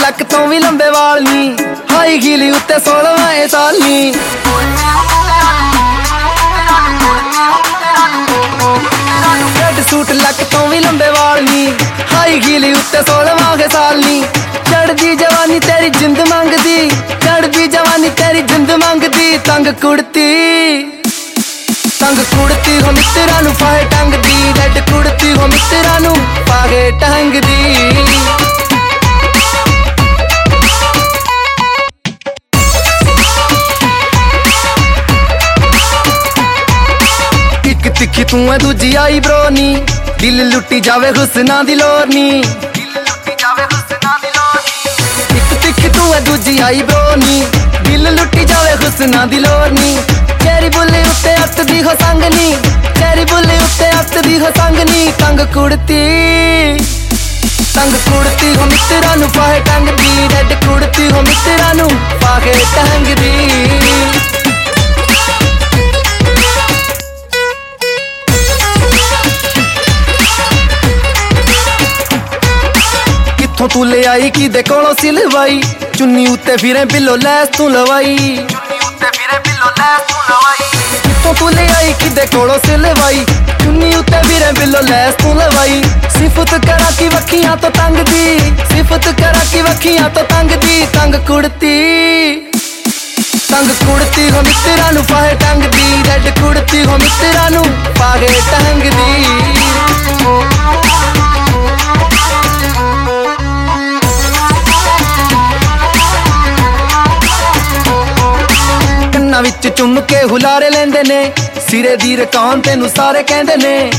ਲੱਕ ਤੋਂ ਵੀ ਲੰਬੇ ਵਾਲ ਨੀ, ਹਾਈ ਹੀਲੀ ਉੱਤੇ 16 ਸਾਲ ਨੀ। ਰੈਡ ਸੂਟ ਲੱਕ ਤੋਂ ਵੀ ਲੰਬੇ ਵਾਲ ਨੀ, ਹਾਈ ਹੀਲੀ ਉੱਤੇ 16 ਸਾਲ ਨੀ। ਚੜਦੀ ਜਵਾਨੀ ਤੇਰੀ ਜਿੰਦ ਮੰਗਦੀ, ਚੜਦੀ ਜਵਾਨੀ ਤੇਰੀ ਜਿੰਦ ਮੰਗਦੀ। ਤੰਗ ਕੁੜਤੀ ਹੋ ਮਿੱਤਰਾਂ ਨੂੰ ਫਾਹੇ ਟੰਗਦੀ, ਰੈਡ ਕੁੜਤੀ ਹੋ ਮਿੱਤਰਾਂ ਨੂੰ ਫਾਹੇ ਟੰਗਦੀ। ਇੱਕ ਤਿੱਖੀ ਤੂੰ ਐ ਦੂਜੀ ਆਈ ਬਰੋ ਨੀ, ਦਿਲ ਲੁੱਟੀ ਜਾਵੇ ਹੁਸਨਾਂ ਦੀ ਲੋਰ ਨੀ। ਇੱਕ ਤਿੱਖੀ ਤੂੰ ਐ ਦੂਜੀ ਆਈ ਬਰੋ ਨੀ, ਦਿਲ ਲੁੱਟੀ ਜਾਵੇ ਹੁਸਨਾਂ ਦੀ ਲੋਰ ਨੀ। ਚੈਰੀ ਬੁੱਲੇ ਉੱਤੇ ਅੱਤਦੀ ਹੋ ਸੰਗ ਨੀ, ਚੈਰੀ ਬੁੱਲੇ ਉੱਤੇ ਅੱਤਦੀ ਹੋ ਸੰਗ ਨੀ। ਤੰਗ ਕੁੜਤੀ ਹੋ ਮਿੱਤਰਾਂ ਨੂੰ ਫਾਹੇ ਟੰਗਦੀ, ਰੈਡ ਕੁੜਤੀ ਹੋ ਮਿੱਤਰਾਂ ਨੂੰ ਫਾਹੇ ਟੰਗਦੀ। ਕਿੱਥੋਂ ਤੂੰ ਲੈ ਆਈ ਕਿਦੇ ਕੋਲੋਂ ਸਿਲਵਾਈ, ਚੁੰਨੀ ਉੱਤੇ ਫਿਰੇ ਬਿੱਲੋ ਲੈਸ ਤੂੰ ਲਵਾਈ। ਕਿੱਥੋਂ ਤੂੰ ਲੈ ਆਈ ਕਿਦੇ ਕੋਲੋਂ ਸਿਲਵਾਈ, ਚੁੰਨੀ ਉੱਤੇ ਫਿਰੇ ਬਿੱਲੋ ਲੈਸ ਤੂੰ ਲਵਾਈ। ਸਿਫਤ ਕਰਾਂ ਕਿ ਵੱਖੀਆਂ ਤੋਂ ਤੰਗਦੀ, ਸਿਫਤ ਕਰਾਂ ਕਿ ਵੱਖੀਆਂ ਤੋਂ ਤੰਗਦੀ। ਤੰਗ ਕੁੜਤੀ ਹੋ ਮਿੱਤਰਾਂ ਨੂੰ ਫਾਹੇ ਟੰਗਦੀ, ਰੈਡ ਕੁੜਤੀ ਹੋ ਮਿੱਤਰਾਂ ਨੂੰ ਫਾਹੇ ਟੰਗਦੀ। ਕੰਨਾਂ ਵਿੱਚ ਚੁੰਮ ਕੇ ਹੁਲਾਰੇ ਲੈਂਦੇ ਨੇ, ਸਿਰੇ ਦੀ ਰਕਾਨ ਤੈਨੂੰ ਸਾਰੇ ਕਹਿੰਦੇ ਨੇ।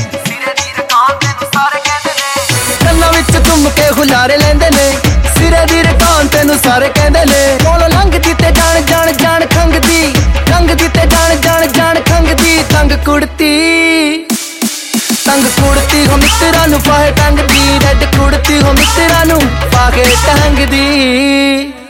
ਕੰਨਾਂ ਵਿੱਚ ਚੁੰਮ ਕੇ ਹੁਲਾਰੇ ਲੈਂਦੇ ਨੇ, ਸਿਰੇ ਦੀ ਰਕਾਨ ਤੈਨੂੰ ਸਾਰੇ ਕਹਿੰਦੇ ਨੇ। ਕੋਲੋਂ ਲੰਘਦੀ ਤੇ ਜਾਣ ਖੰਗਦੀ, ਲੰਘਦੀ ਤੇ ਜਾਣ ਖੰਗਦੀ। ਤੰਗ ਕੁੜਤੀ ਹੋ ਮਿੱਤਰਾਂ ਨੂੰ ਫਾਹੇ ਟੰਗਦੀ, ਰੈਡ ਕੁੜਤੀ ਹੋ ਮਿੱਤਰਾਂ ਨੂੰ ਫਾਹੇ ਟੰਗਦੀ।